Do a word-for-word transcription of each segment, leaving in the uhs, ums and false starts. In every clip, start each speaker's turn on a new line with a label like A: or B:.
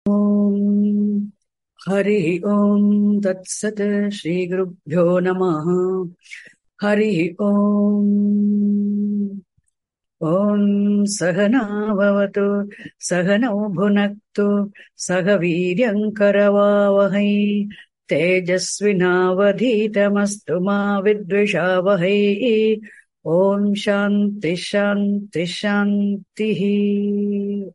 A: Om Hari Om Tat Sat Shri Gurubhyo Namaha Hari Om Om Sahana Bhavatu Sahana Bhunaktu Sahaviryam Karavavahai Tejasvinavadhitamastu ma Vidvishavahai Om Shanti Shanti Shanti.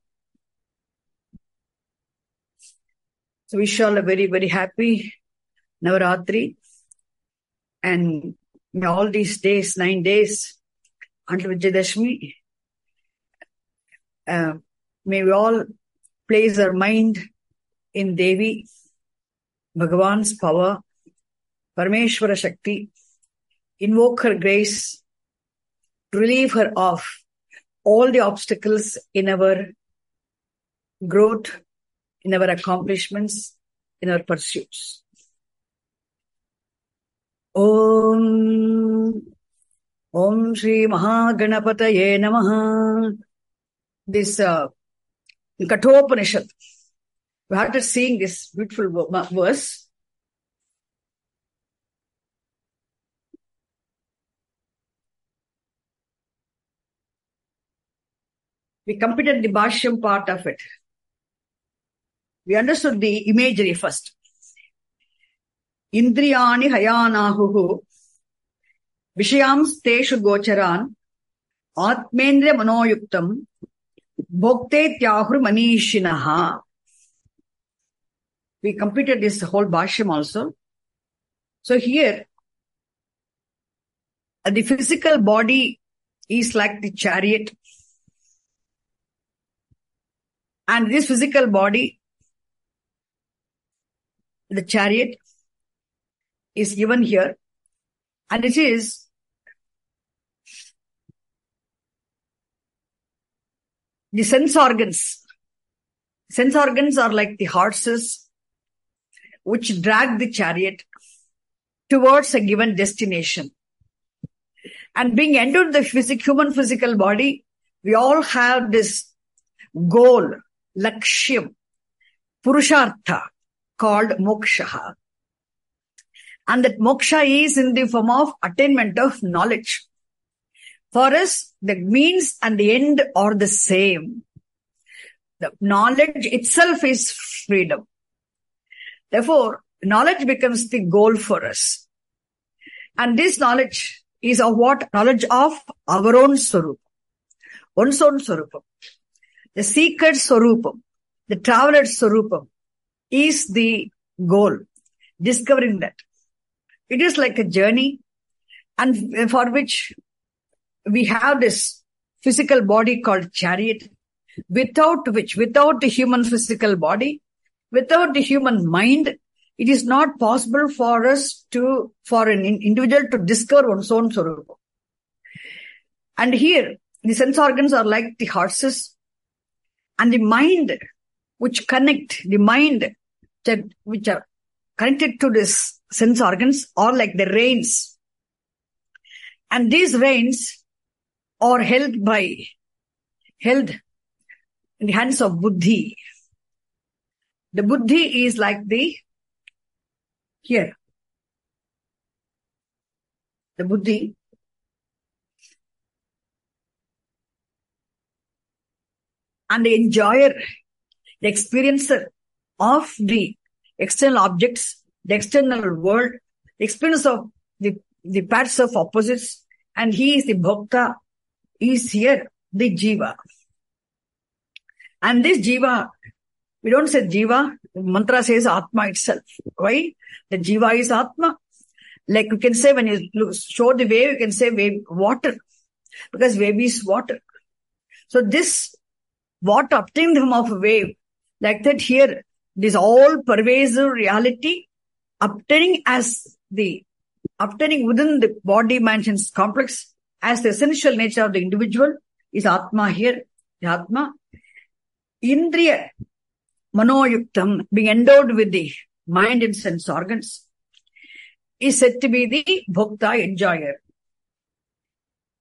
A: So wish you all a very, very happy Navaratri, and may all these days, nine days until Vijayadashmi, uh, may we all place our mind in Devi, Bhagavan's power, Parameshwara Shakti, invoke her grace to relieve her of all the obstacles in our growth, in our accomplishments, in our pursuits. Om Om Shri Mahaganapataye Namaha. This uh, Kathopanishad, we started seeing this beautiful verse. We completed the Bhashyam part of it. We understood the imagery first. Indriyani hayanahuhu vishayams teshu gocharan atmendra manoyuktam bhokte tyahur manishinaha. We completed this whole Bhashyam also. So here, the physical body is like the chariot, and this physical body, the chariot, is given here, and it is the sense organs. Sense organs are like the horses which drag the chariot towards a given destination. And being entered the physic, human physical body, we all have this goal, lakshyam, purushartha, called moksha. And that moksha is in the form of attainment of knowledge. For us, the means and the end are the same. The knowledge itself is freedom. Therefore, knowledge becomes the goal for us. And this knowledge is of what? Knowledge of our own Swarupam. One's own Swarupam. The seeker's Swarupam, the traveler's Swarupam is the goal. Discovering that. It is like a journey, and for which we have this physical body called chariot, without which, without the human physical body, without the human mind, it is not possible for us to, for an individual to discover one's own Swarupa. And here, the sense organs are like the horses, and the mind, which connect, the mind that, which are connected to this sense organs, are like the reins. And these reins are held by, held in the hands of buddhi. The buddhi is like the, here, the buddhi, and the enjoyer, the experiencer of the external objects, the external world, the experience of the, the parts of opposites, and he is the bhokta, is here the jiva. And this jiva, we don't say jiva, the mantra says atma itself. Why? The jiva is atma. Like you can say, when you look, show the wave, you can say wave, water, because wave is water. So this, what obtained him of a wave, like that here, this all pervasive reality, obtaining as the, obtaining within the body mansions complex as the essential nature of the individual is Atma here, the Atma. Indriya Manoyuktam, being endowed with the mind and sense organs, is said to be the Bhokta, enjoyer.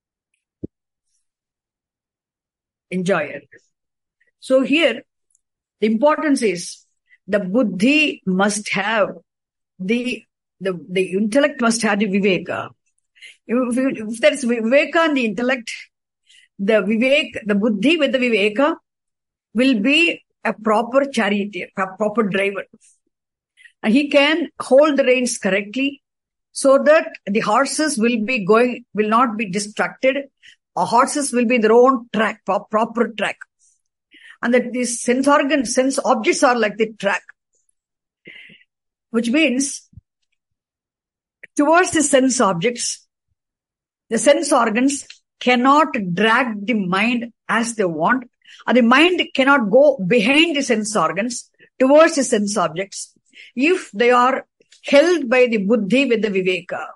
A: Enjoyer. So here, The importance is the buddhi must have the, the, the intellect must have the viveka. If, if there is viveka in the intellect, the vivek, the buddhi with the viveka will be a proper charioteer, a proper driver. And he can hold the reins correctly so that the horses will be going, will not be distracted. Or horses will be in their own track, proper track. And that these sense organs, sense objects are like the track. Which means, towards the sense objects, the sense organs cannot drag the mind as they want. Or the mind cannot go behind the sense organs towards the sense objects if they are held by the buddhi with the viveka.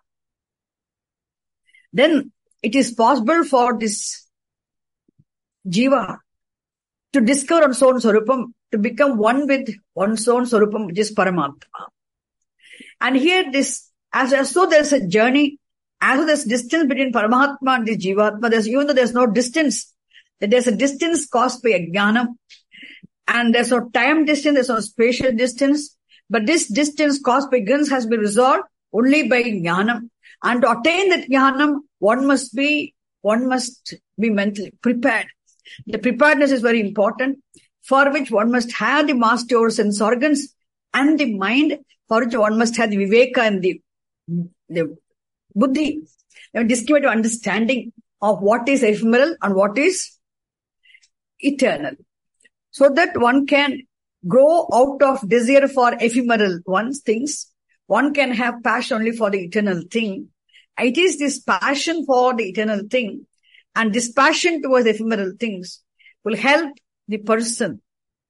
A: Then it is possible for this jiva to discover one's own Swarupam, to become one with one's own Swarupam, which is Paramatma. And here this, as, as though there's a journey, as though there's distance between Paramatma and the Jivatma, there's, even though there's no distance, that there's a distance caused by Ajnanam, and there's no time distance, there's no spatial distance, but this distance caused by ignorance has been resolved only by Jnanam. And to attain that Jnanam, one must be, one must be mentally prepared. The preparedness is very important, for which one must have the mastery over sense organs and the mind, for which one must have the viveka and the, the buddhi, the discriminative understanding of what is ephemeral and what is eternal. So that one can grow out of desire for ephemeral ones, things. One can have passion only for the eternal thing. It is this passion for the eternal thing and this passion towards ephemeral things will help the person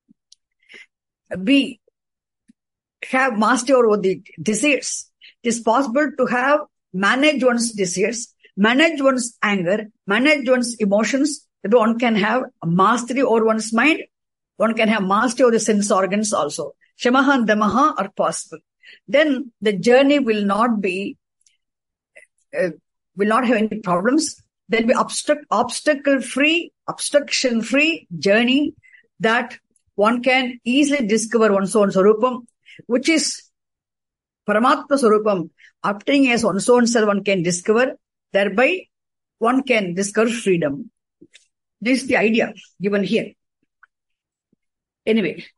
A: be, have mastery over the desires. It is possible to have, manage one's desires, manage one's anger, manage one's emotions, that one can have mastery over one's mind. One can have mastery over the sense organs also. Shamaha and Damaha are possible. Then the journey will not be, uh, will not have any problems. There will be obstacle, obstacle-free, obstruction-free journey that one can easily discover one's own Swarupam, which is Paramatma Swarupam. Obtaining as one's own self, one can discover. Thereby, one can discover freedom. This is the idea given here. Anyway,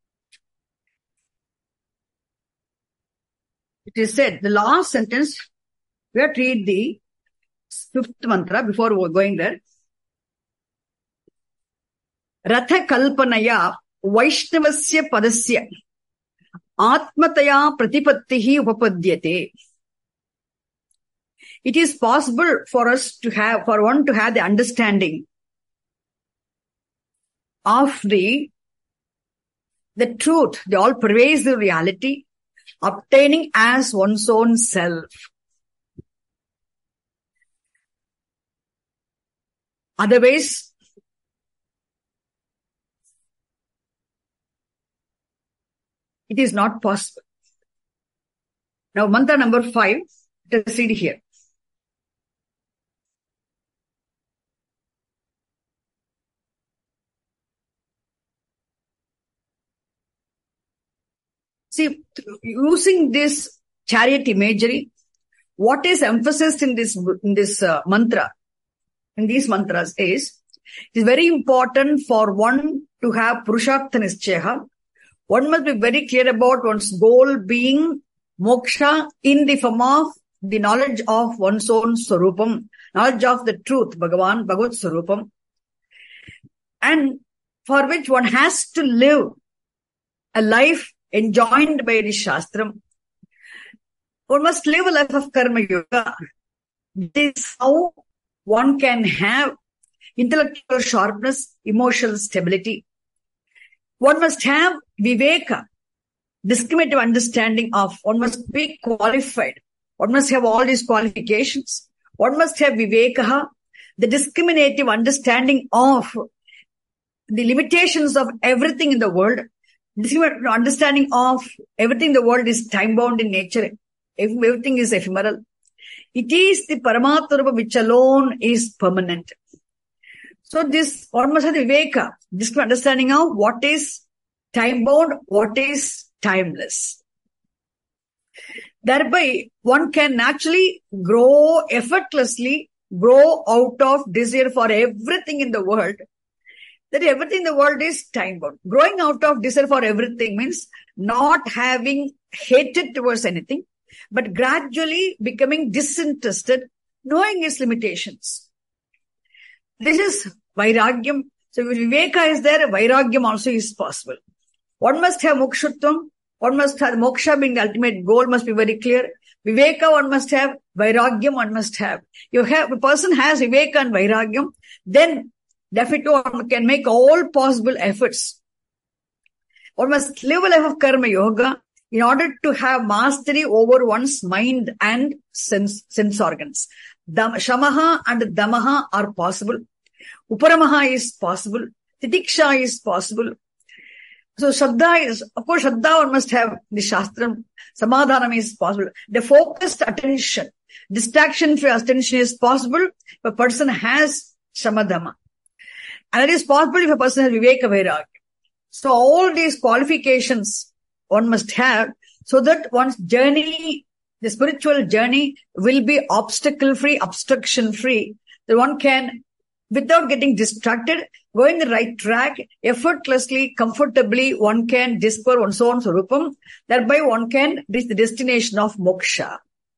A: it is said, the last sentence, we have to read the fifth mantra before going there. Ratha kalpanaya vaishnavasya padasya atmataya pratipattihi upapadyate. It is possible for us to have, for one to have the understanding of the the truth, the all-pervasive reality, obtaining as one's own self. Otherwise, it is not possible. Now, mantra number five, let us read here. See, using this chariot imagery, what is emphasized in this, in this uh, mantra, in these mantras is, it is very important for one to have Purushartha Nischaya. One must be very clear about one's goal being moksha in the form of the knowledge of one's own Swarupam, knowledge of the truth, Bhagavan, Bhagavad Swarupam, and for which one has to live a life enjoined by the Shastram. One must live a life of Karma Yoga. This is how one can have intellectual sharpness, emotional stability. One must have Viveka, discriminative understanding of, one must be qualified. One must have all these qualifications. One must have Viveka, the discriminative understanding of the limitations of everything in the world. Understanding of everything in the world is time-bound in nature. Everything is ephemeral. It is the Paramatma which alone is permanent. So this, one must have the Viveka, this understanding of what is time-bound, what is timeless. Thereby, one can naturally grow effortlessly, grow out of desire for everything in the world. That everything in the world is time-bound. Growing out of desire for everything means not having hatred towards anything, but gradually becoming disinterested, knowing its limitations. This is Vairagyam. So if Viveka is there, Vairagyam also is possible. One must have Mokshutvam. One must have Moksha being the ultimate goal, must be very clear. Viveka one must have, Vairagyam one must have. You have, a person has Viveka and Vairagyam, then definitely one can make all possible efforts. One must live a life of Karma Yoga in order to have mastery over one's mind and sense, sense organs. Dam, Shamaha and Damaha are possible. Uparamaha is possible. Titiksha is possible. So Shraddha is, of course, Shraddha one must have the Shastram. Samadhanam is possible. The focused attention, distraction-free attention is possible if a person has Shamadhama. And it is possible if a person has Viveka Vairagya. So all these qualifications one must have so that one's journey, the spiritual journey, will be obstacle-free, obstruction-free. That one can, without getting distracted, go in the right track, effortlessly, comfortably, one can discover one's own Swarupam. Thereby one can reach the destination of moksha.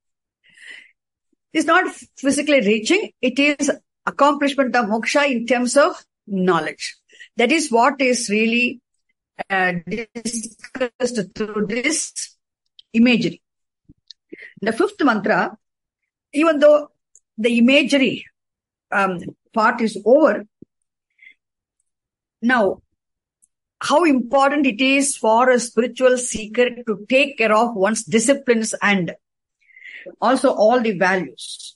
A: It's not physically reaching, it is accomplishment of moksha in terms of knowledge. That is what is really uh, discussed through this imagery. The fifth mantra, even though the imagery um, part is over, now, how important it is for a spiritual seeker to take care of one's disciplines and also all the values.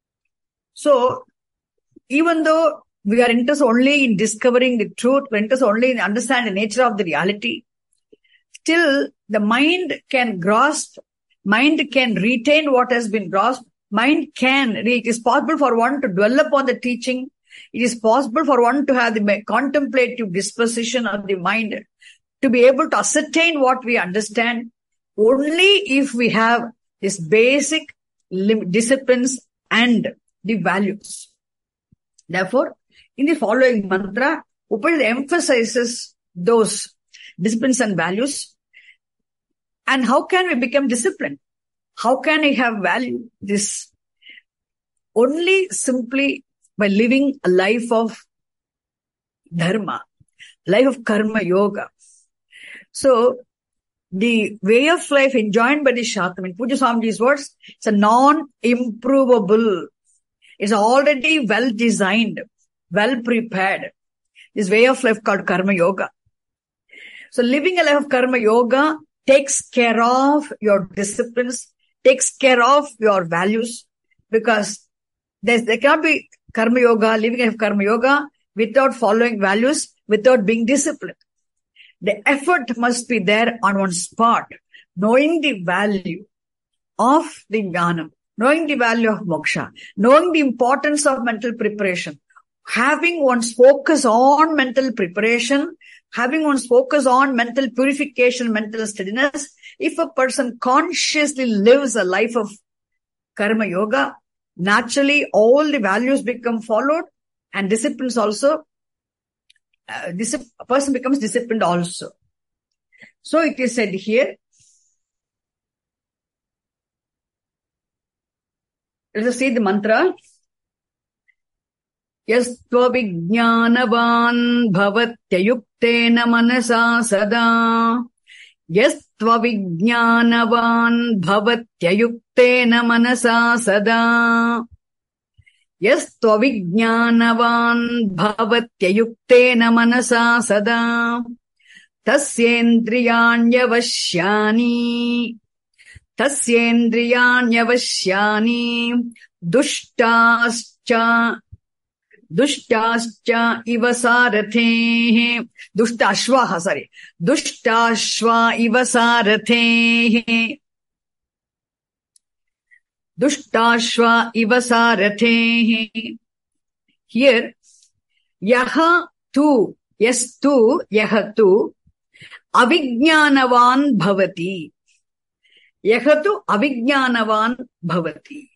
A: So, even though we are interested only in discovering the truth, we're interested only in understanding the nature of the reality, still the mind can grasp, mind can retain what has been grasped, mind can, it is possible for one to dwell upon the teaching. It is possible for one to have the contemplative disposition of the mind, to be able to ascertain what we understand only if we have these basic disciplines and the values. Therefore, in the following mantra, Upanishad emphasizes those disciplines and values. And how can we become disciplined? How can we have value? This only simply by living a life of dharma, life of karma yoga. So, the way of life enjoined by the Shastram, in Pujya Swamiji's words, it's a non-improvable. It's already well designed, well prepared. This way of life called karma yoga. So, living a life of karma yoga takes care of your disciplines, takes care of your values, because there cannot be karma yoga, living a life of karma yoga without following values, without being disciplined. The effort must be there on one's part, knowing the value of the jnanam, knowing the value of moksha, knowing the importance of mental preparation, having one's focus on mental preparation, having one's focus on mental purification, mental steadiness. If a person consciously lives a life of karma yoga, naturally all the values become followed and disciplines also. Uh, discipl- a person becomes disciplined also. So it is said here, let us see the mantra. Yastva vijnanavan bhavatyayuktena manasa sada. Yastva vijnanavan bhavatyayuktena manasa sada. Yastva vijnanavan bhavatyayuktena manasa sada. Tasyendriyanyavashyani. Tasyendriyanyavashyani. Dushtascha. Dushtascha iva sarathehe. Dushtasvaha, sorry. Dushtasva iva sarathehe. Dushtasva iva sarathehe. Here, yaha tu, yes tu, yaha tu, avijnanavan bhavati. Yahatu avijnanavan bhavati.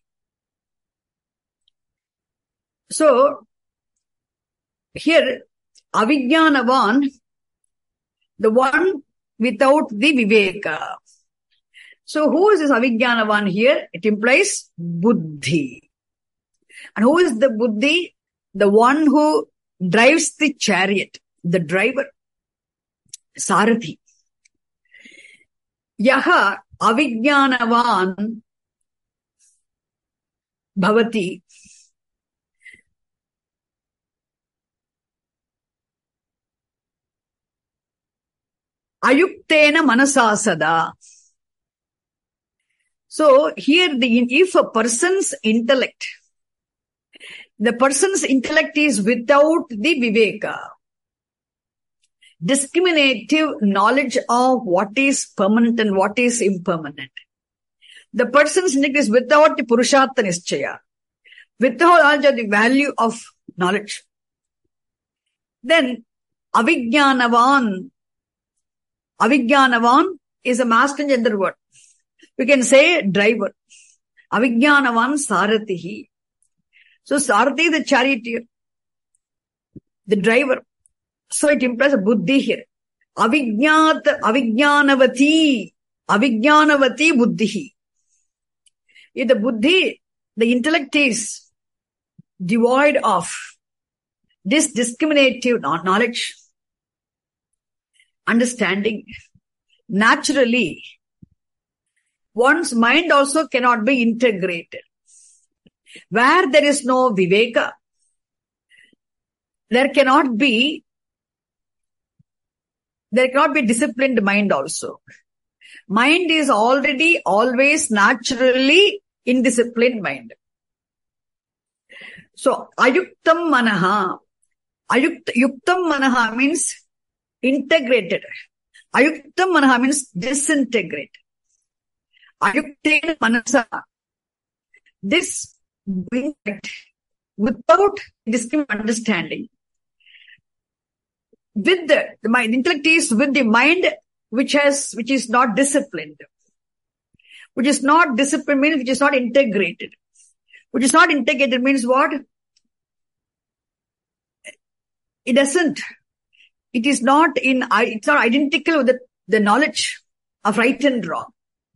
A: So, here, avijnanavan, the one without the viveka. So, who is this avijnanavan here? It implies buddhi. And who is the buddhi? The one who drives the chariot, the driver, Sarathi. Yaha avijnanavan bhavati. Ayuktena manasasada. So here, the if a person's intellect, the person's intellect is without the viveka, discriminative knowledge of what is permanent and what is impermanent. The person's intellect is without the purushartha nischaya, without the value of knowledge. Then avijnanavan. Avijnanavan is a masculine gender word. We can say driver. Avijnanavan Saratihi. So Sarati is the charioteer, the driver. So it implies a buddhi here. Avijnat, avijnanavati, avijnanavati buddhihi. If the buddhi, the intellect is devoid of this discriminative knowledge, understanding, naturally, one's mind also cannot be integrated. Where there is no viveka, there cannot be, there cannot be disciplined mind also. Mind is already always naturally indisciplined mind. So, ayuktam manaha. Ayukt, yuktam manaha means integrated. Ayuktam manaha means disintegrated. Ayukten manasa. This without discriminating understanding. With the, the mind, intellect is with the mind which has, which is not disciplined. Which is not disciplined means which is not integrated. Which is not integrated means what? It doesn't. It is not in, it's not identical with the, the knowledge of right and wrong.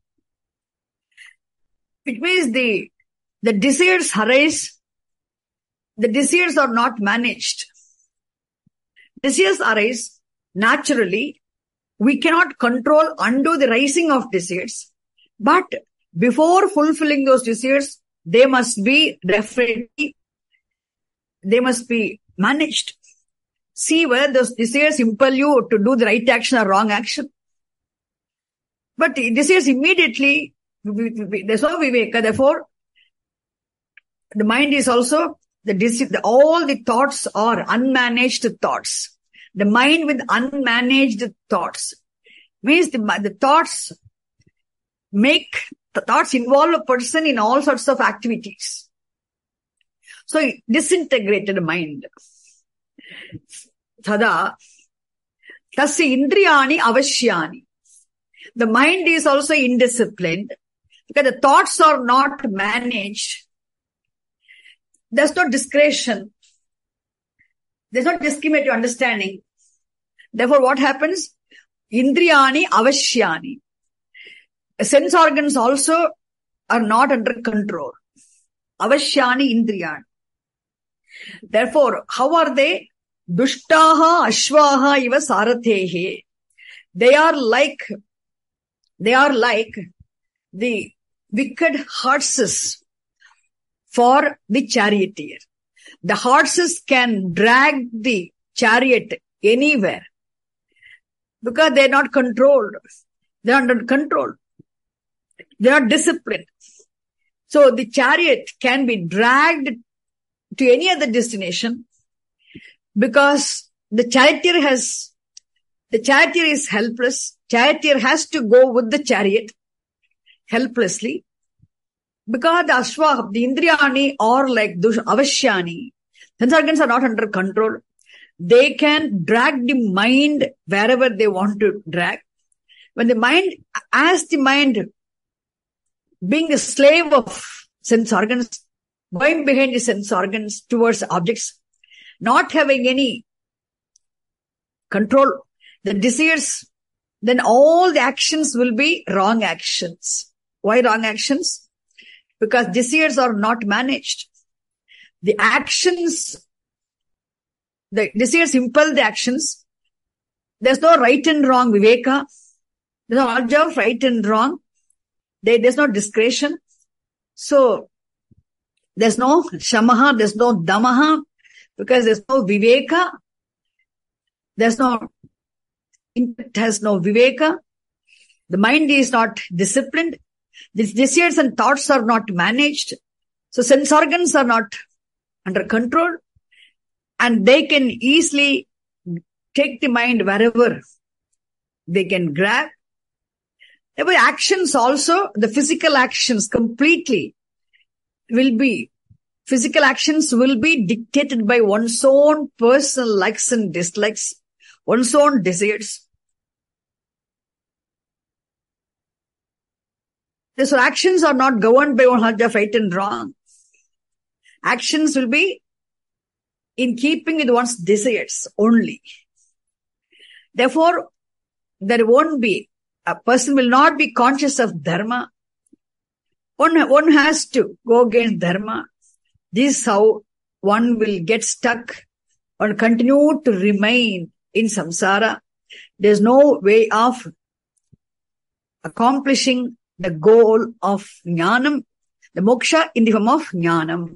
A: Which means the, the desires arise, the desires are not managed. Desires arise naturally. We cannot control, undo the rising of desires. But before fulfilling those desires, they must be definitely, they must be managed. See whether those desires impel you to do the right action or wrong action. But desires immediately, there's no viveka. Therefore, the mind is also, the, the all the thoughts are unmanaged thoughts. The mind with unmanaged thoughts means the, the thoughts make, the thoughts involve a person in all sorts of activities. So, disintegrated mind. Tada, tasya indriyani avashyani. The mind is also indisciplined because the thoughts are not managed. There's no discretion. There's no discriminative understanding. Therefore, what happens? Indriyani avashyani. Sense organs also are not under control. Avashyani indriyani. Therefore, how are they? Dushtaha ashvaha iva sarathehe. They are like, they are like the wicked horses for the charioteer. The horses can drag the chariot anywhere because they are not controlled. They are under control. They are disciplined. So the chariot can be dragged to any other destination because the charioteer has, the charioteer is helpless. Charioteer has to go with the chariot helplessly because the ashwa, the indriyani are like dush, avashyani. Sense organs are not under control. they can drag the mind wherever they want to drag. When the mind, as the mind being a slave of sense organs, going behind the sense organs towards objects, not having any control, the desires, then all the actions will be wrong actions. Why wrong actions? Because desires are not managed. The actions, the desires impel the actions. There's no right and wrong, viveka. There's no knowledge of right and wrong. There, there's no discretion. So, there's no shamaha, there's no damaha, because there's no viveka. There's no, it has no viveka. The mind is not disciplined. The desires and thoughts are not managed. So sense organs are not under control, and they can easily take the mind wherever they can grab. There were actions also, the physical actions completely will be, physical actions will be dictated by one's own personal likes and dislikes, one's own desires. So actions are not governed by one knowledge of right and wrong. Actions will be in keeping with one's desires only. Therefore, there won't be, a person will not be conscious of dharma. One, one has to go against dharma. This is how one will get stuck or continue to remain in samsara. There's no way of accomplishing the goal of jnanam, the moksha in the form of jnanam.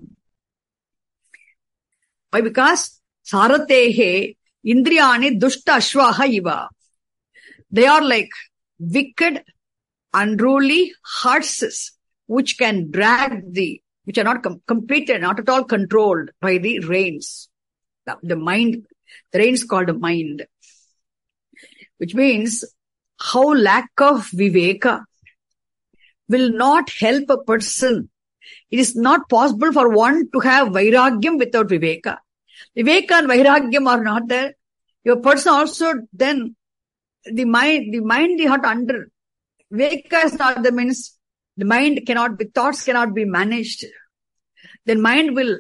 A: Why? Because saratehe indriyani dushta ashvaha iva. They are like wicked, unruly horses which can drag the, which are not com- completed, not at all controlled by the reins. The, the mind, the reins called mind. Which means how lack of viveka will not help a person. It is not possible for one to have vairagyam without viveka. Viveka and vairagyam are not there. Your person also then, the mind, the mind is not under. Viveka is not the means, the mind cannot be, thoughts cannot be managed. Then mind will,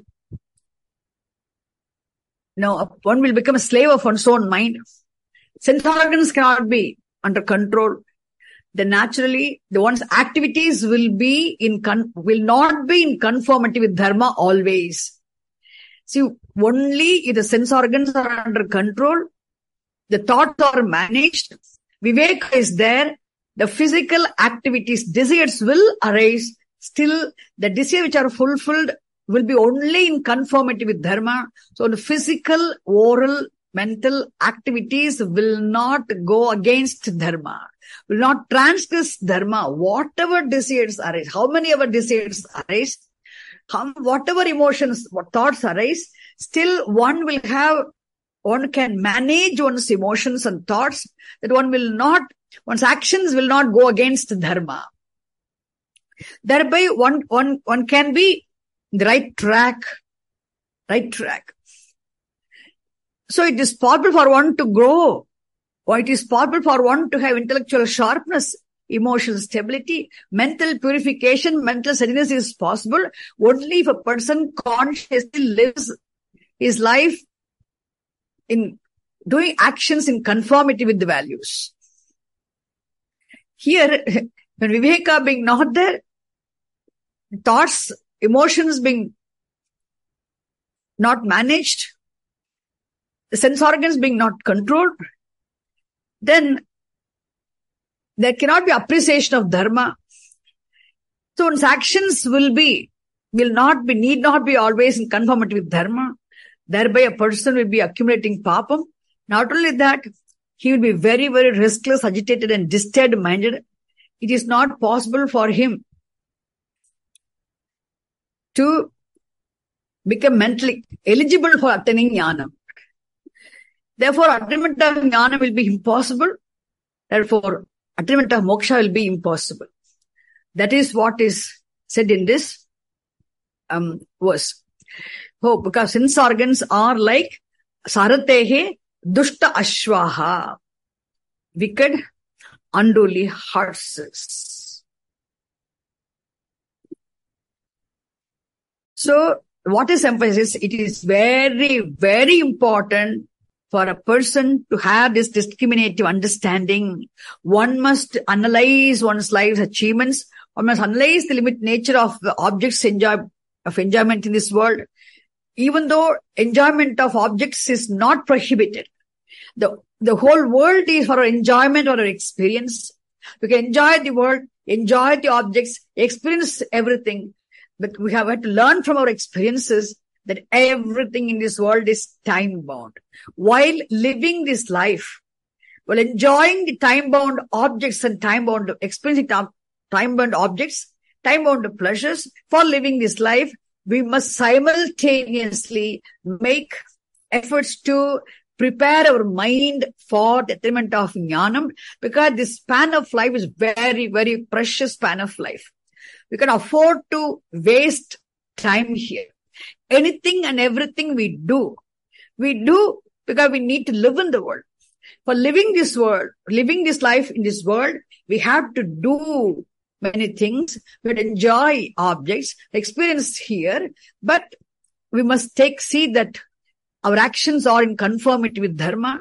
A: no, one will become a slave of one's own mind. Sense organs cannot be under control. Then naturally, the one's activities will be in, con- will not be in conformity with dharma always. See, only if the sense organs are under control, the thoughts are managed, viveka is there, the physical activities, desires will arise. Still, the desires which are fulfilled will be only in conformity with dharma. So the physical, oral, mental activities will not go against dharma, will not transgress dharma. Whatever desires arise, how many ever desires arise, how, whatever emotions, what thoughts arise, still one will have, one can manage one's emotions and thoughts, that one will not, one's actions will not go against dharma. Thereby one, one, one can be in the right track, right track. So it is possible for one to grow, or it is possible for one to have intellectual sharpness, emotional stability, mental purification, mental steadiness is possible only if a person consciously lives his life in doing actions in conformity with the values. Here, when viveka being not there, thoughts, emotions being not managed, the sense organs being not controlled, then there cannot be appreciation of dharma. So one's actions will be, will not be, need not be always in conformity with dharma. Thereby a person will be accumulating papam. Not only that, he will be very, very restless, agitated and disturbed minded. It is not possible for him to become mentally eligible for attaining jnana. Therefore, attainment of jnana will be impossible. Therefore, attainment of moksha will be impossible. That is what is said in this um, verse. Oh, because sense organs are like Saratehe dushta ashwaha, wicked, unruly horses. So, what is emphasis? It is very, very important for a person to have this discriminative understanding. One must analyze one's life's achievements. One must analyze the limit nature of the objects enjoy, of enjoyment in this world. Even though enjoyment of objects is not prohibited, the, the whole world is for our enjoyment or our experience. We can enjoy the world, enjoy the objects, experience everything. But we have had to learn from our experiences that everything in this world is time-bound. While living this life, while enjoying the time-bound objects and time-bound, experiencing time-bound objects, time-bound pleasures, for living this life, we must simultaneously make efforts to prepare our mind for the attainment of jnanam, because this span of life is very, very precious span of life. We can afford to waste time here. Anything and everything we do, we do because we need to live in the world. For living this world, living this life in this world, we have to do many things. We enjoy objects, experience here, but we must take, see that our actions are in conformity with dharma,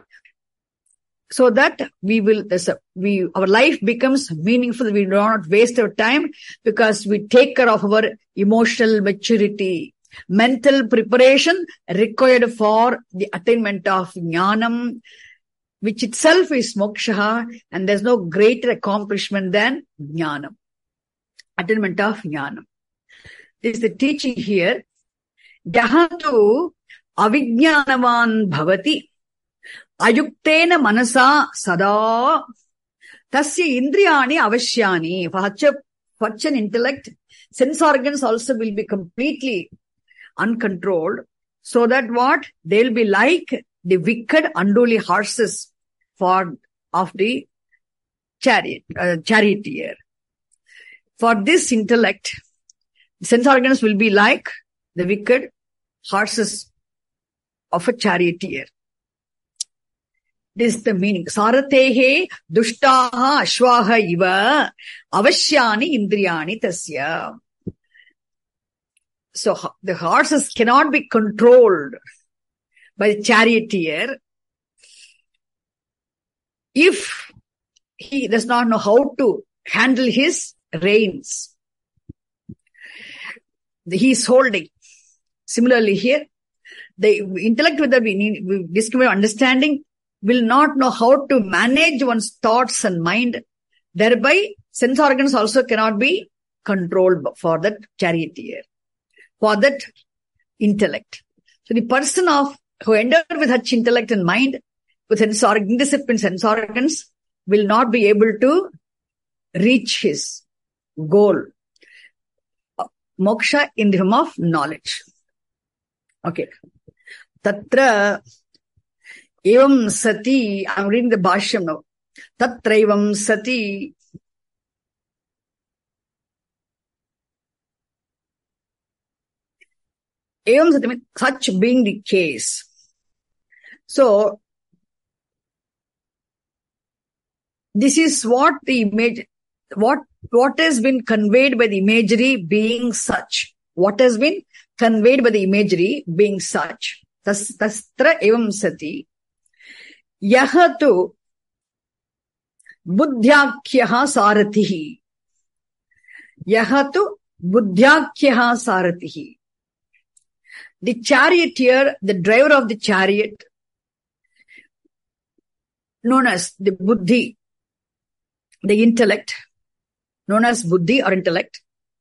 A: so that we will, we, our life becomes meaningful. We do not waste our time because we take care of our emotional maturity, mental preparation required for the attainment of jnanam, which itself is moksha, and there's no greater accomplishment than jnanam, attainment of jnanam. This is the teaching here. Jahatu avijnanavan bhavati ayuktena manasa sada tasya indriyani avashyani. For such, a, such an intellect, sense organs also will be completely uncontrolled, so that what? They'll be like the wicked, unruly horses for of the chariot, uh, charioteer. For this intellect, sense organs will be like the wicked horses of a charioteer. This is the meaning. Saratehe dushtaha ashwaha iva avashyani indriyani tasya. So the horses cannot be controlled by the charioteer if he does not know how to handle his reins. He is holding. Similarly here, the intellect without discriminative understanding will not know how to manage one's thoughts and mind. Thereby, sense organs also cannot be controlled for that charioteer, for that intellect. So the person of who endowed with such intellect and mind, with sense organ, indisciplined sense organs, will not be able to reach his goal, moksha, in the form of knowledge. Okay. Tatra evam sati, I'm reading the Bhashyam now. Tatra evam sati evam sati means such being the case. So, this is what the image, what, what has been conveyed by the imagery being such. What has been conveyed by the imagery being such. Tas, tastra evam sati. Yahatu buddhyakyaha saratihi. Yahatu buddhyakyaha saratihi. The charioteer, the driver of the chariot, known as the buddhi, the intellect, known as buddhi or intellect.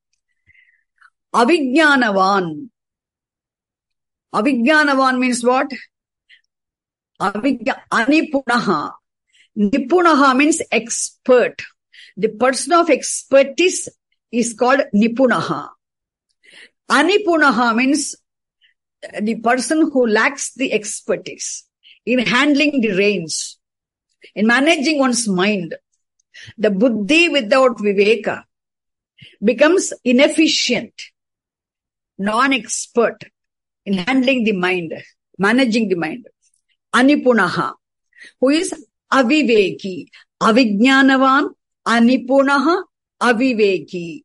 A: Avijnanavan. Avijnanavan means what? Avijna, anipunaha. Nipunaha means expert. The person of expertise is called nipunaha. Anipunaha means the person who lacks the expertise in handling the reins, in managing one's mind. The buddhi without viveka becomes inefficient, non-expert in handling the mind, managing the mind. anipunaha, who is aviveki. Avijnanavan, anipunaha, aviveki.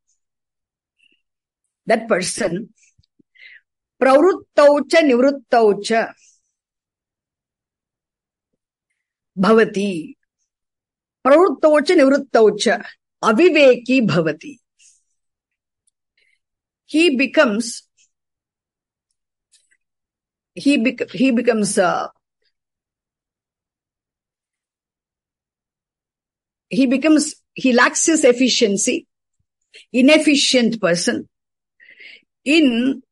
A: That person, pravruttaucha nivruttaucha bhavati. Pravruttaucha nivruttaucha aviveki bhavati. He becomes, he, bec he becomes, uh, he becomes, he lacks his efficiency, inefficient person in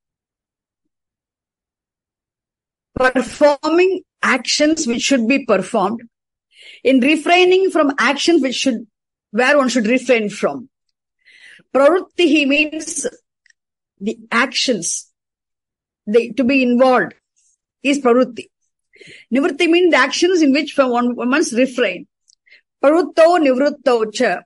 A: performing actions which should be performed, in refraining from actions which should, where one should refrain from. Pravrutti means the actions, the, to be involved is pravrutti. Nivrutti means the actions in which one, one must refrain. Pravruttau nivruttau cha.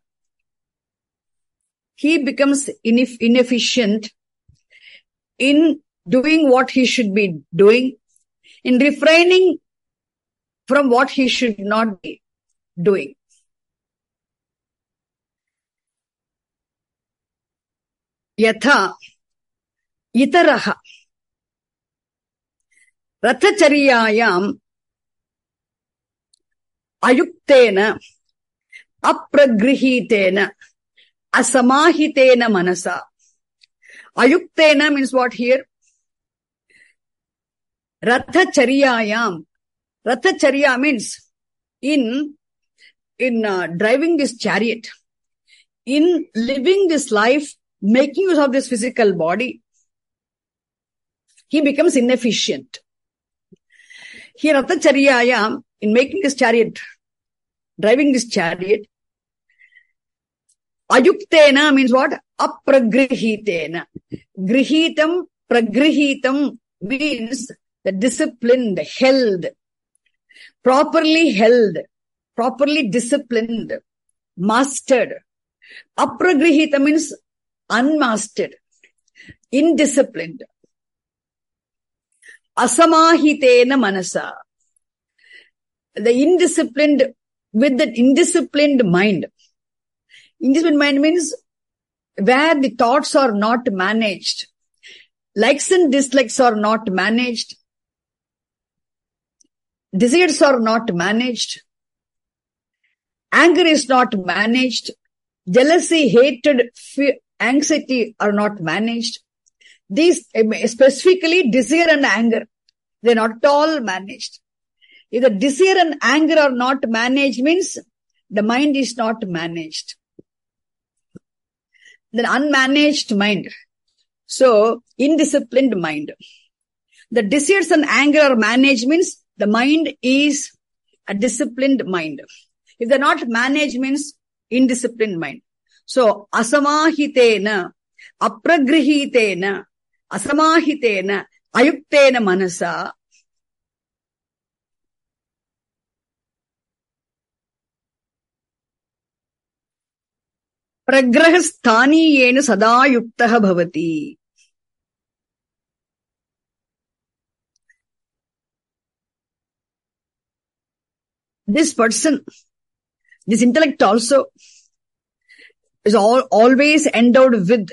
A: He becomes ineff inefficient in doing what he should be doing, in refraining from what he should not be doing. Yatha itaraha rathacharyayam ayuktena apragrihitena asamahitena manasa. Ayuktena means what here? Rathacharyayam. Rathacharya means in, in uh, driving this chariot, in living this life, making use of this physical body, he becomes inefficient. Here, Rathacharyayam, in making this chariot, driving this chariot, ayuktena means what? Apragrihitena. Grihitam, pragrihitam means the disciplined, held, properly held, properly disciplined, mastered. Apragrihita means unmastered, indisciplined. Asamahitena manasa. The indisciplined, with the indisciplined mind. Indisciplined mind means where the thoughts are not managed. Likes and dislikes are not managed. Desires are not managed. Anger is not managed. Jealousy, hatred, fear, anxiety are not managed. These, specifically desire and anger, they are not at all managed. If the desire and anger are not managed, means the mind is not managed. Then unmanaged mind. So, indisciplined mind. The desires and anger are managed means the mind is a disciplined mind. If they're not managed means indisciplined mind. So, asamahitena, apragrihitena, asamahitena, ayuktena manasa. Pragrahasthaniyena sada yuktaha bhavati. This person, this intellect also is all, always endowed with,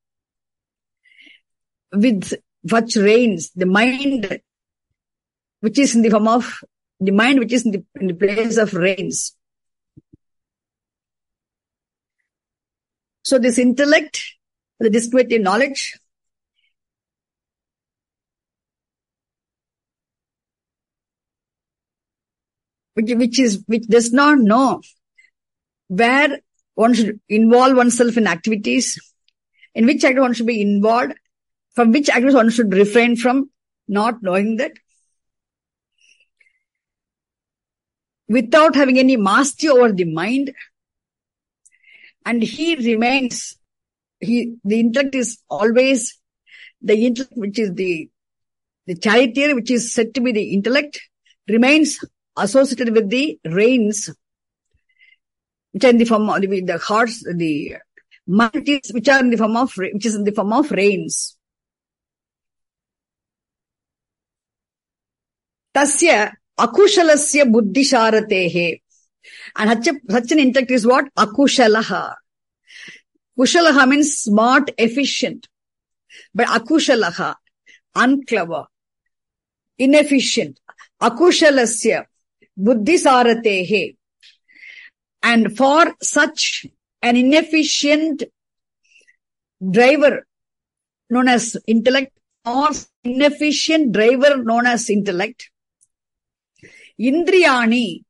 A: with what reigns, the mind which is in the form of, the mind which is in the, in the place of reigns. So this intellect, the discriminative knowledge, which, which is, which does not know where one should involve oneself in activities, in which activity one should be involved, from which activities one should refrain from, not knowing that. Without having any mastery over the mind, and he remains, he, the intellect is always, the intellect which is the, the charioteer which is said to be the intellect, remains associated with the reins, which are in the form of the, the hearts, the minds, which are in the form of, which is in the form of reins. Tasya akushalasya buddhisaratehe. And such, a, such an intellect is what? Akushalaha. Kushalaha means smart, efficient. But akushalaha, unclever, inefficient. Akushalasya buddhisaratehe. And for such an inefficient driver known as intellect, or inefficient driver known as intellect, Indriyani,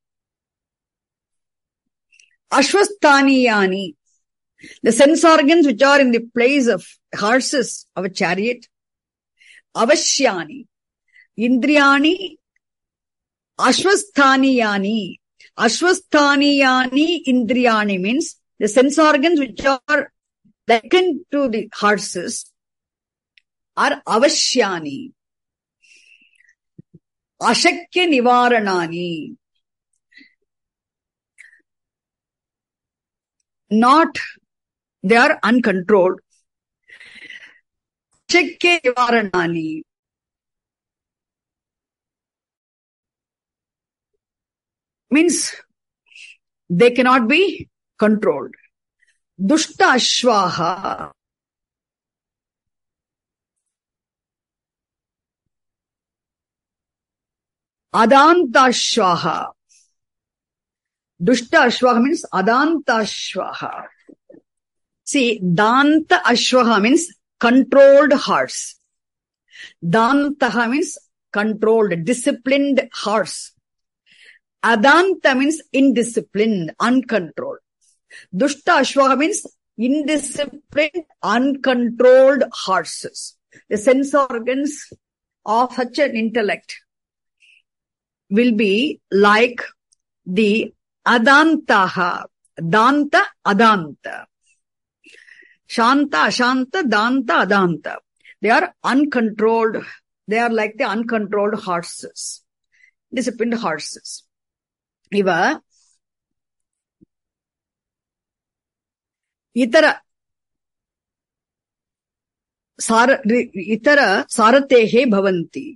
A: Ashwasthaniyani, the sense organs which are in the place of horses of a chariot, Avashyani, Indriyani, Ashwasthaniyani, Ashwasthaniyani Indriyani means the sense organs which are likened to the horses are Avashyani, Ashakya Nivaranani, not, they are uncontrolled. Ashakya Nivaranani, means they cannot be controlled. Dushta Ashwaha, Adanta Ashwaha. Dushta Ashwaha means Adanta Ashwaha. See, Danta Ashwaha means controlled horse. Dantaha means controlled, disciplined horse. Adanta means indisciplined, uncontrolled. Dushta Ashwaha means indisciplined, uncontrolled horses. The sense organs of such an intellect will be like the Adantaha, Danta, Adanta. Shanta, Ashanta, Danta, Adanta. They are uncontrolled. They are like the uncontrolled horses. Disciplined horses. Iva Itara Sara Itara Saratehe Bhavanti.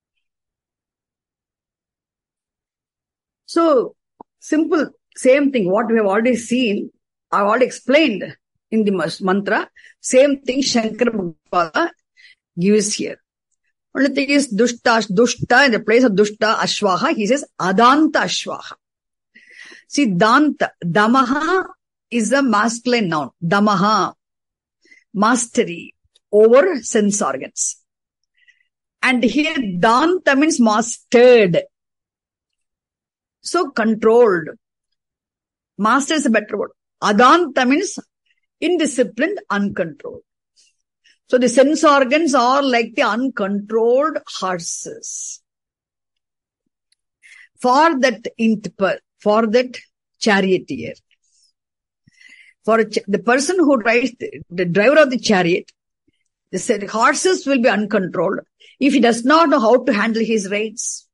A: So, simple, same thing, what we have already seen, I've already explained in the mantra, same thing Shankara Bhagavad gives here. Only thing is Dushta, Dushta, in the place of Dushta Ashwaha, he says Adanta Ashwaha. See, Danta, Damaha is a masculine noun. Damaha, mastery over sense organs. And here Danta means mastered. So controlled. Master is a better word. Adanta means indisciplined, uncontrolled. So the sense organs are like the uncontrolled horses. For that intper, for that charioteer, for ch- the person who drives, the, the driver of the chariot, they said horses will be uncontrolled if he does not know how to handle his reins.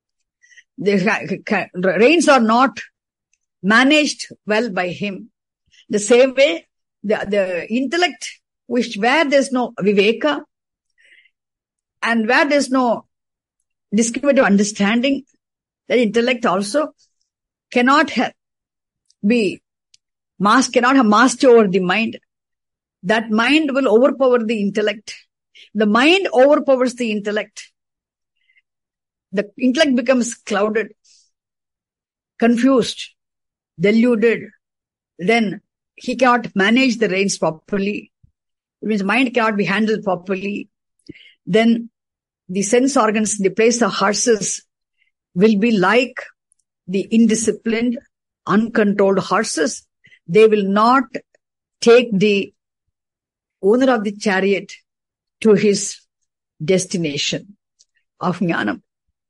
A: The reins are not managed well by him. The same way, the, the intellect, which where there's no viveka and where there's no discriminative understanding, that intellect also cannot have, be, mass, cannot have mastery over the mind. That mind will overpower the intellect. The mind overpowers the intellect. The intellect becomes clouded, confused, deluded. Then he cannot manage the reins properly. It means mind cannot be handled properly. Then the sense organs, the place of horses, will be like the indisciplined, uncontrolled horses. They will not take the owner of the chariot to his destination of jnanam.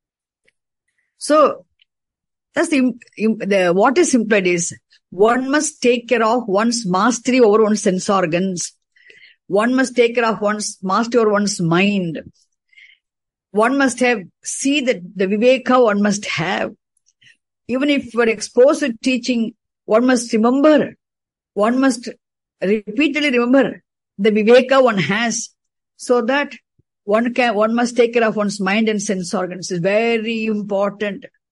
A: So, that's the, the, what is implied is, one must take care of one's mastery over one's sense organs. One must take care of one's mastery over one's mind. One must have, see that the viveka one must have. Even if we're exposed to teaching, one must remember, one must repeatedly remember the viveka one has, so that one can, one must take care of one's mind and sense organs. It's very important.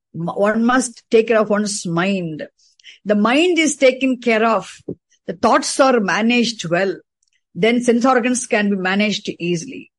A: one must take care of one's mind. The mind is taken care of. The thoughts are managed well. Then sense organs can be managed easily.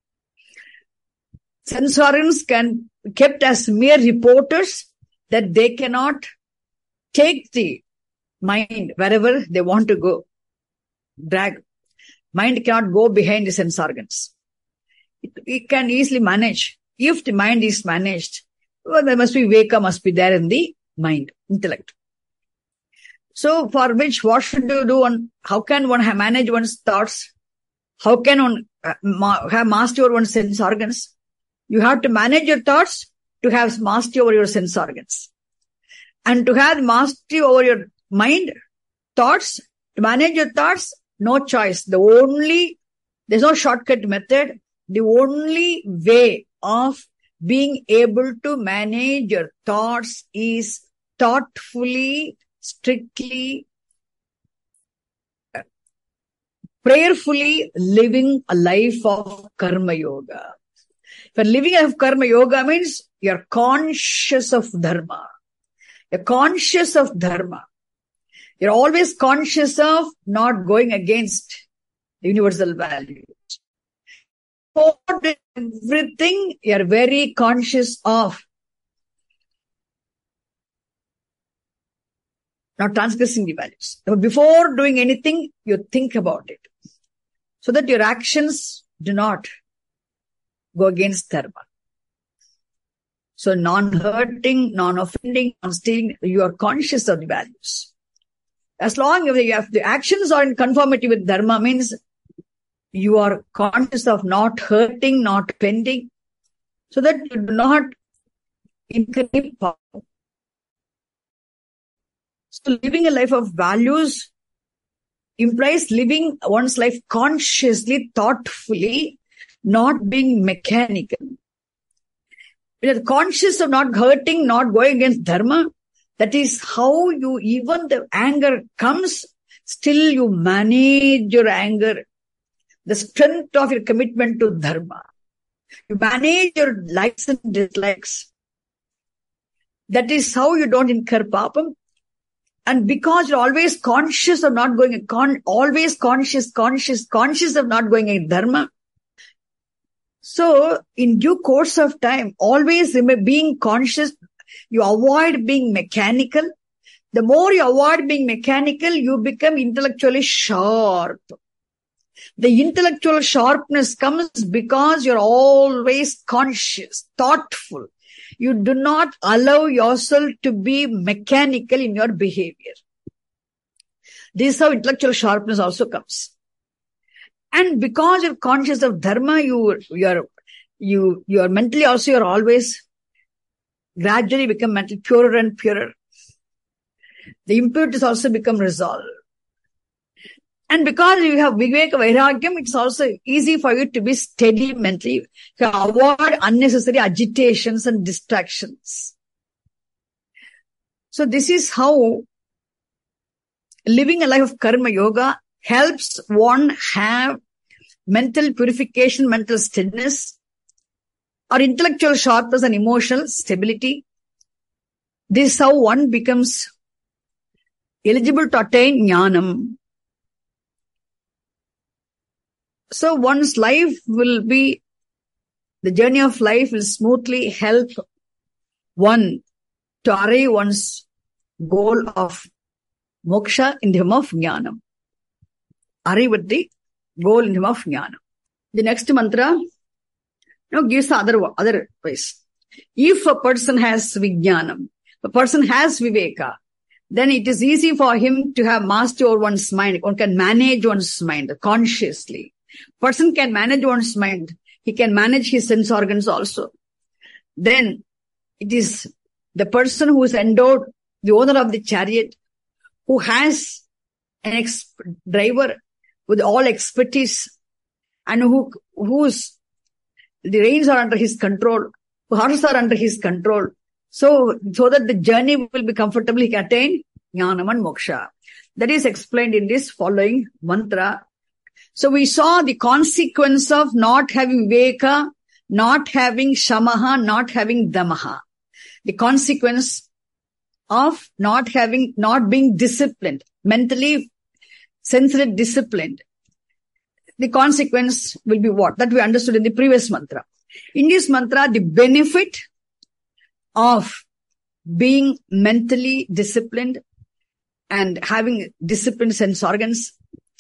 A: Sense organs can be kept as mere reporters that they cannot take the mind wherever they want to go. Drag. Mind cannot go behind the sense organs. It, it can easily manage. If the mind is managed, well, there must be viveka, must be there in the mind, intellect. So for which, what should you do? On how can one have manage one's thoughts? How can one uh, ma- have mastery over one's sense organs? You have to manage your thoughts to have mastery over your sense organs. And to have mastery over your mind, thoughts, to manage your thoughts, no choice. The only, there's no shortcut method. The only way of being able to manage your thoughts is thoughtfully, strictly, prayerfully living a life of karma yoga. For living a life of karma yoga means you're conscious of dharma. You're conscious of dharma. You're always conscious of not going against the universal values. For everything, you're very conscious of not transgressing the values. Before doing anything, you think about it, so that your actions do not go against dharma. So non-hurting, non-offending, non-stealing, you are conscious of the values. As long as you have, the actions are in conformity with dharma, means you are conscious of not hurting, not offending, so that you do not incur power. So living a life of values implies living one's life consciously, thoughtfully, not being mechanical. When you're conscious of not hurting, not going against dharma, that is how you, even the anger comes, still you manage your anger. The strength of your commitment to dharma. You manage your likes and dislikes. That is how you don't incur papam. And because you're always conscious of not going, con, always conscious, conscious, conscious of not going against dharma. So, in due course of time, always being conscious, you avoid being mechanical. The more you avoid being mechanical, you become intellectually sharp. The intellectual sharpness comes because you're always conscious, thoughtful. You do not allow yourself to be mechanical in your behavior. This is how intellectual sharpness also comes. And because you're conscious of dharma, you, you're, you, you're mentally also, you're always gradually become mentally purer and purer. The impurities also become resolved. And because you have viveka vairagyam, it's also easy for you to be steady mentally, to avoid unnecessary agitations and distractions. So this is how living a life of karma yoga helps one have mental purification, mental steadiness, or intellectual sharpness and emotional stability. This is how one becomes eligible to attain jnanam. So one's life will be, the journey of life will smoothly help one to arrive one's goal of moksha in the form of jnanam. Arrive at the goal in the form of jnanam. The next mantra now gives the other, other ways. If a person has vijnanam, a person has viveka, then it is easy for him to have mastery over one's mind. One can manage one's mind consciously. Person can manage one's mind. He can manage his sense organs also. Then it is the person who is endowed, the owner of the chariot, who has an ex- driver with all expertise and who whose the reins are under his control, the horses are under his control. So, so that the journey will be comfortable, he can attain jnanam and moksha. That is explained in this following mantra. So we saw the consequence of not having viveka, not having shamaha, not having damaha. the consequence of not having, not being disciplined, mentally, sensibly disciplined. The consequence will be what? That we understood in the previous mantra. In this mantra, the benefit of being mentally disciplined and having disciplined sense organs,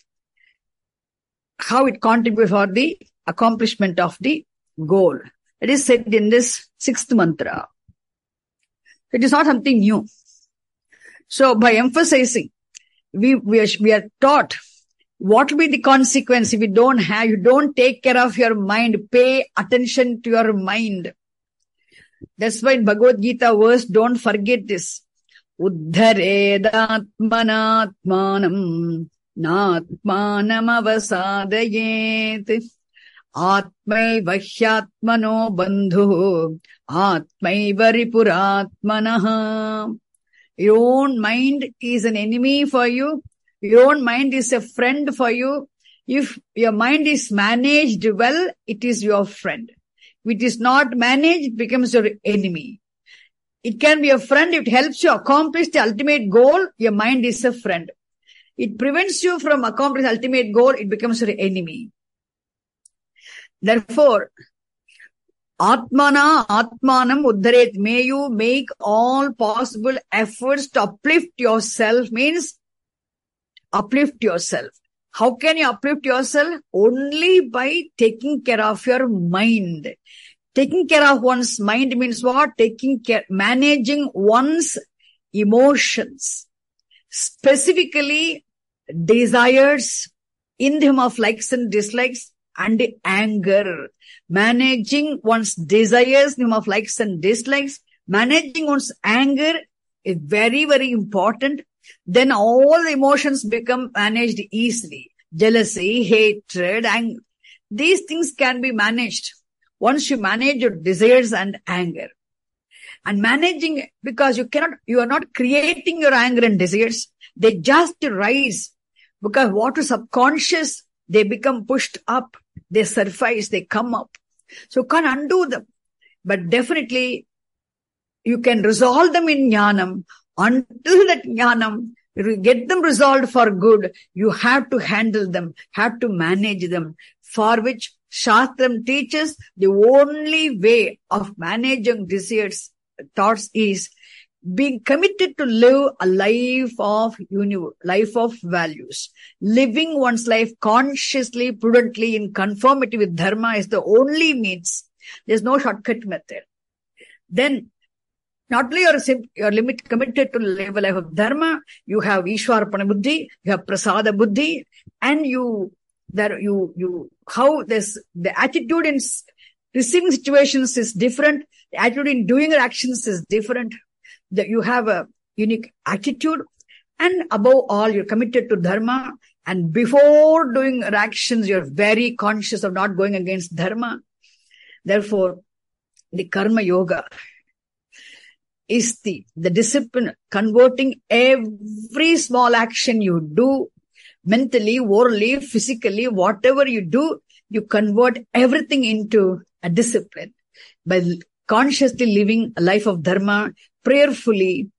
A: how it contributes for the accomplishment of the goal. It is said in this sixth mantra. It is not something new. So by emphasizing, we, we, are, we are taught what will be the consequence if you don't have, you don't take care of your mind, pay attention to your mind. That's why in Bhagavad Gita verse, don't forget this. Uddharedatmanatmanam natmanam avasadayet atmaiva hyatmano bandhu atmaiva ripuratmanaha. Your own mind is an enemy for you. Your own mind is a friend for you. If your mind is managed well, it is your friend. If it is not managed, it becomes your enemy. It can be a friend. It helps you accomplish the ultimate goal. Your mind is a friend. It prevents you from accomplishing the ultimate goal. It becomes your enemy. Therefore, Atmana Atmanam Uddharet. May you make all possible efforts to uplift yourself. Means uplift yourself. How can you uplift yourself? Only by taking care of your mind. Taking care of one's mind means what? Taking care, managing one's emotions. Specifically, desires in them of likes and dislikes and anger. Managing one's desires in them of likes and dislikes. Managing one's anger is very, very important. Then all the emotions become managed easily. Jealousy, hatred, anger. These things can be managed once you manage your desires and anger. And managing, because you cannot, you are not creating your anger and desires. They just rise. Because what is subconscious, they become pushed up. They surface, they come up. So you can't undo them. But definitely, you can resolve them in jnanam. Until that jnanam, you get them resolved for good, you have to handle them, have to manage them, for which Shastram teaches the only way of managing desires, thoughts is being committed to live a life of universe, life of values. Living one's life consciously, prudently, in conformity with dharma is the only means. There's no shortcut method. Then, not only you're, you're limit, committed to live a life of dharma, you have Ishwarapana Buddhi, you have Prasada Buddhi, and you, there, you, you, how this, the attitude in receiving situations is different, the attitude in doing your actions is different, that you have a unique attitude, and above all, you're committed to dharma, and before doing your actions, you're very conscious of not going against dharma. Therefore, the karma yoga is the, the discipline, converting every small action you do, mentally, orally, physically, whatever you do, you convert everything into a discipline by consciously living a life of dharma, prayerfully,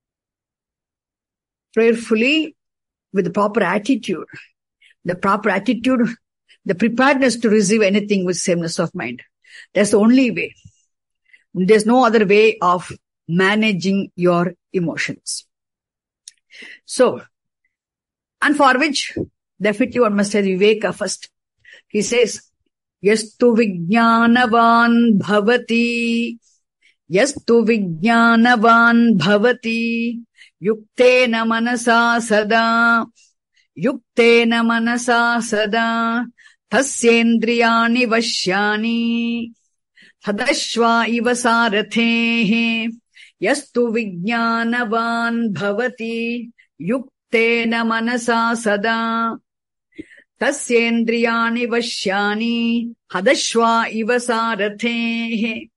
A: prayerfully with the proper attitude, the proper attitude, the preparedness to receive anything with sameness of mind. That's the only way. There's no other way of managing your emotions. So, and for which, definitely one must have Viveka first. He says, Yastu vijnanavan bhavati, Yastu vijnanavan bhavati, yuktena manasa sada, yuktena manasa sada, tasyendriyani vashyani, tadashva iva sarathehe, Yastu vijnanavan bhavati yuktena manasa sada tasyendriyani vashyani hadashva iva sarathehe.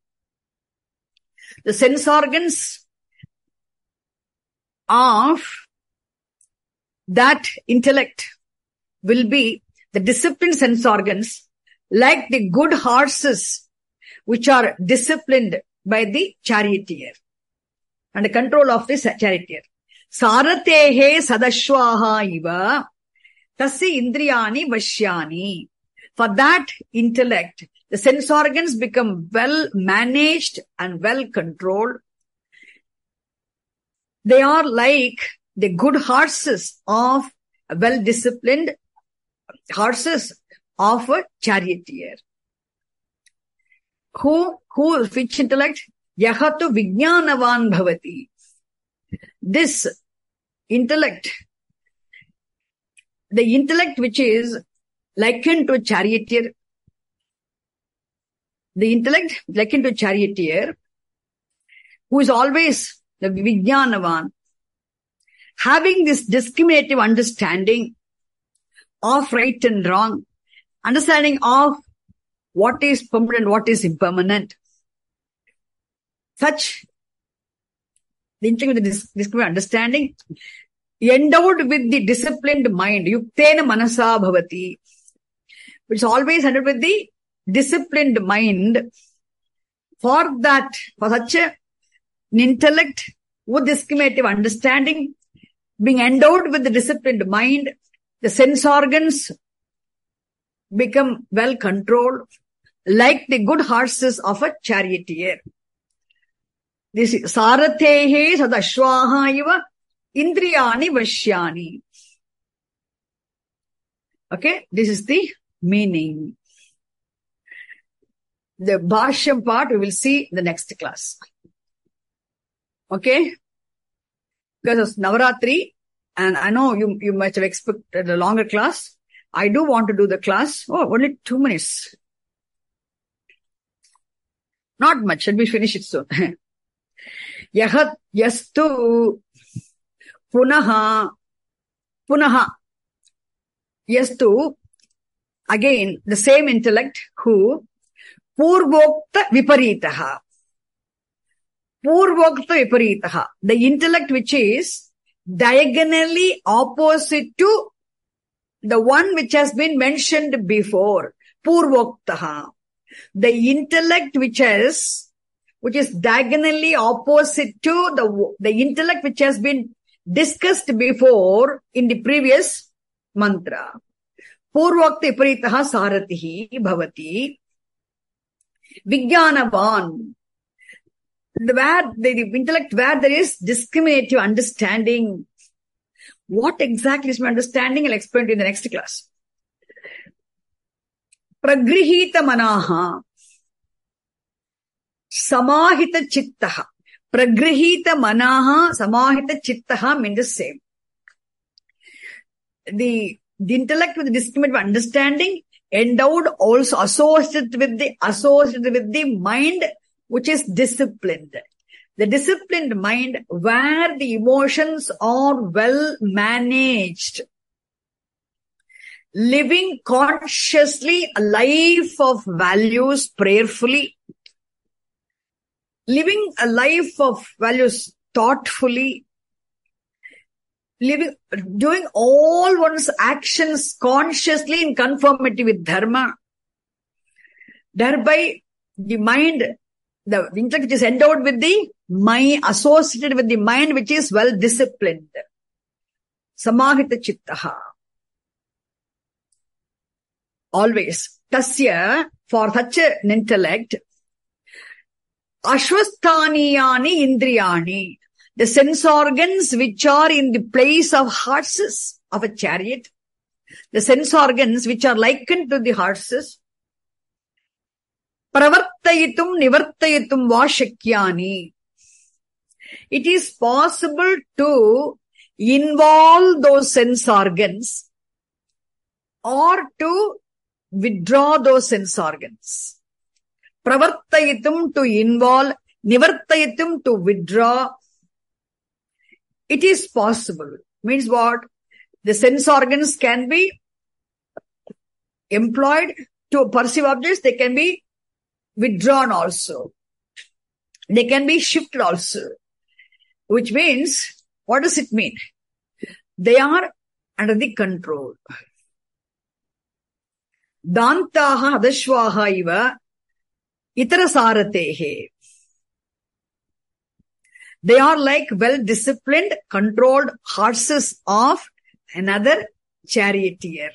A: The sense organs of that intellect will be the disciplined sense organs, like the good horses which are disciplined by the charioteer, under control of the charioteer. Saratehe sadashwaha iva tasya indriyani vashyani. For that intellect, the sense organs become well managed and well controlled. They are like the good horses of a well-disciplined horses of a charioteer. Who, who, which intellect? Yahatu vijnanavan bhavati. This intellect, the intellect which is likened to a charioteer, the intellect likened to a charioteer, who is always the vijnanavan, having this discriminative understanding of right and wrong, understanding of what is permanent, what is impermanent. Such, the intellect with the discriminative understanding, endowed with the disciplined mind, yuktena manasa bhavati, which is always endowed with the disciplined mind. For that, for such a, an intellect with discriminative understanding, being endowed with the disciplined mind, the sense organs become well controlled, like the good horses of a charioteer. This is Saratehe sadashwaha iva indriyani vashyani. Okay, this is the meaning. The Bhashyam part we will see in the next class. Okay? Because it's Navaratri, and I know you, you might have expected a longer class. I do want to do the class. Oh, only two minutes. Not much. Let me finish it soon. Yahat yastu punaha punaha yastu, again the same intellect who purvokta viparitaha. Purvokta viparitaha, the intellect which is diagonally opposite to the one which has been mentioned before. Purvoktaha, the intellect which has which is diagonally opposite to the, the intellect which has been discussed before in the previous mantra. Purvokta viparitaha saratihi bhavati vijnanavan. Where the, the intellect, where there is discriminative understanding. What exactly is my understanding? I'll explain to you in the next class. Pragrihita manaha samahita chittaha. Pragrihita manaha samahita chittaha means the same. The, the intellect with the discriminative understanding endowed also associated with the associated with the mind which is disciplined. The disciplined mind where the emotions are well managed. Living consciously a life of values prayerfully. Living a life of values thoughtfully. Living, doing all one's actions consciously in conformity with dharma. Thereby the mind, the intellect which is endowed with the mind, associated with the mind which is well disciplined. Samahita chittaha. Always. Tasya, for such an intellect, ashwasthaniyani indriyani, the sense organs which are in the place of horses of a chariot, the sense organs which are likened to the horses, pravartayitum nivartayitum vashakyani. It is possible to involve those sense organs or to withdraw those sense organs. Pravartayitum, to involve, nivartayitum, to withdraw. It is possible. Means what? The sense organs can be employed to perceive objects. They can be withdrawn also. They can be shifted also. Which means, what does it mean? They are under the control. Dantaha hadashwaha iva itara saratehe. They are like well-disciplined, controlled horses of another charioteer.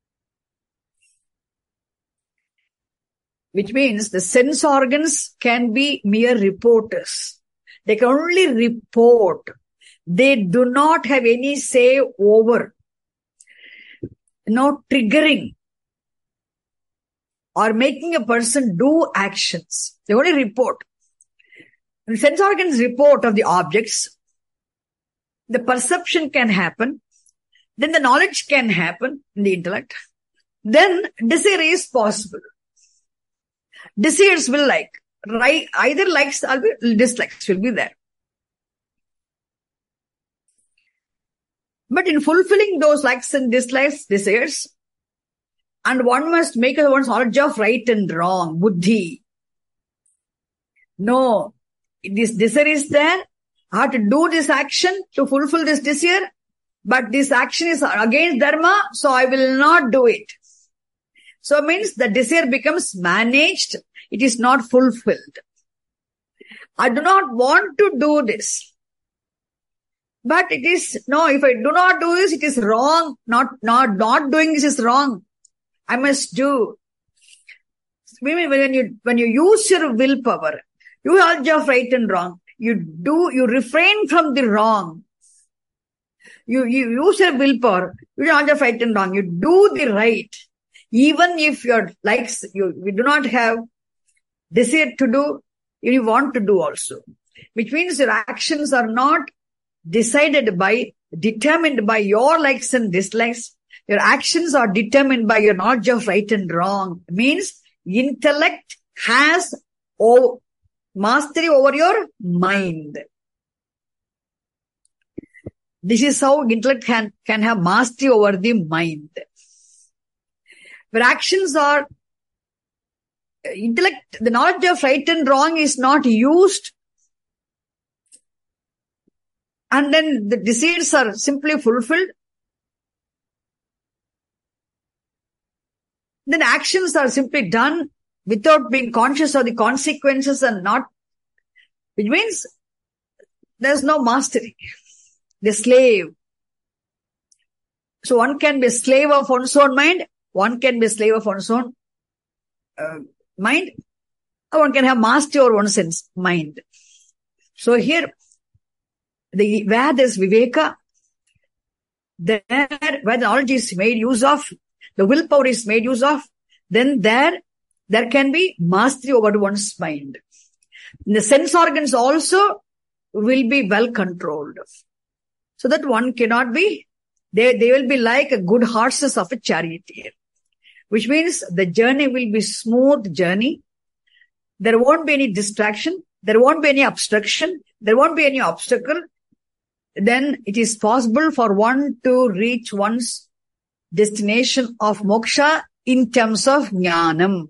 A: Which means the sense organs can be mere reporters. They can only report. They do not have any say over, no triggering or making a person do actions. They only report. When sense organs report of the objects, the perception can happen, then the knowledge can happen in the intellect, then desire is possible. Desires will like, right? Either likes or dislikes will be there. But in fulfilling those likes and dislikes, desires, and one must make one's knowledge of right and wrong, buddhi. No, this desire is there. I have to do this action to fulfill this desire, but this action is against dharma, so I will not do it. So it means the desire becomes managed. It is not fulfilled. I do not want to do this. But it is, no, if I do not do this, it is wrong. Not, not, not doing this is wrong. I must do. When you, when you use your willpower, you have of right and wrong. You do, you refrain from the wrong. You, you use your willpower. You don't have right and wrong. You do the right. Even if your likes, you, you do not have desire to do, you want to do also. Which means your actions are not decided by, determined by your likes and dislikes. Your actions are determined by your knowledge of right and wrong. It means intellect has oh, mastery over your mind. This is how intellect can, can have mastery over the mind. Where actions are, intellect, the knowledge of right and wrong is not used, and then the desires are simply fulfilled, then actions are simply done without being conscious of the consequences and not, which means there's no mastery. The slave. So one can be a slave of one's own mind, one can be a slave of one's own uh, mind, or one can have mastery over one's sense, mind. So here, the, where there's viveka, there, where the knowledge is made use of, the willpower is made use of, then there, there can be mastery over one's mind. The sense organs also will be well controlled. So that one cannot be, they, they will be like a good horses of a charioteer. Which means the journey will be smooth journey. There won't be any distraction. There won't be any obstruction. There won't be any obstacle. Then it is possible for one to reach one's destination of moksha in terms of jnanam.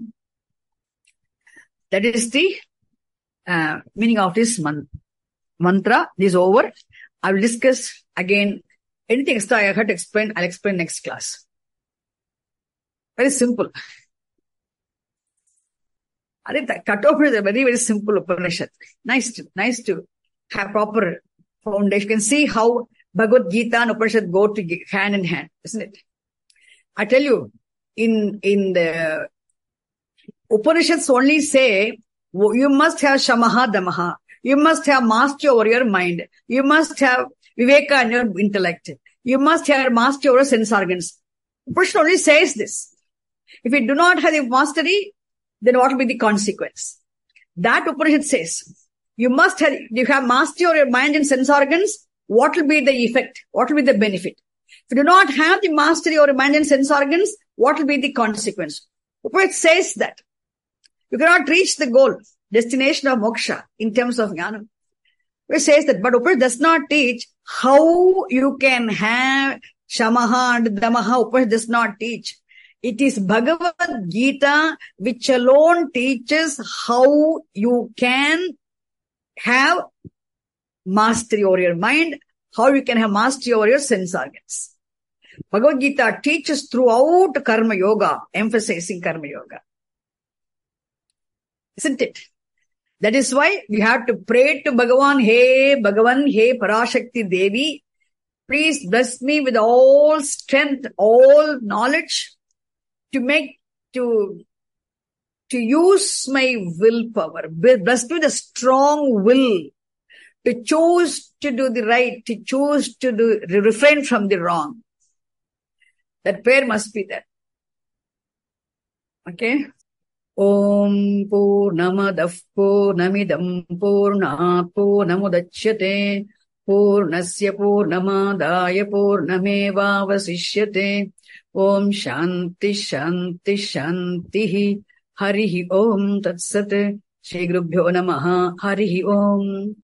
A: That is the uh, meaning of this man- mantra. This is over. I will discuss again anything extra I have to explain. I'll explain next class. Very simple. I think that Kathopada is a very, very simple Upanishad. Nice to, nice to have proper foundation. You can see how Bhagavad Gita and Upanishad go to hand in hand, isn't it? I tell you, in, in the Upanishads only say, you must have Shamaha Damaha. You must have mastery over your mind. You must have Viveka in your intellect. You must have mastery over sense organs. Upanishad only says this. If you do not have the mastery, then what will be the consequence? That Upanishad says, you must have, you have mastery over your mind and sense organs, what will be the effect? What will be the benefit? If you do not have the mastery over your mind and sense organs, what will be the consequence? Upanishad says that. You cannot reach the goal, destination of moksha in terms of jnana. It says that, but Upanishad does not teach how you can have shamaha and damaha. Upanishad does not teach. It is Bhagavad Gita which alone teaches how you can have mastery over your mind, how you can have mastery over your sense organs. Bhagavad Gita teaches throughout Karma Yoga, emphasizing Karma Yoga. Isn't it? That is why we have to pray to Bhagavan, Hey Bhagavan, Hey Parashakti Devi, please bless me with all strength, all knowledge to make, to, to use my willpower. Bless me with a strong will to choose to do the right, to choose to do, refrain from the wrong. That prayer must be there. Okay? Om Purnamadav Purnamidam Purnat Purnamudachyate Purnasya Purnamadaya Purnamevavasishyate. Om Shanti Shanti Shanti. Harihi Om Tat Sat. Shri Gurubhyo Namaha. Harihi Om.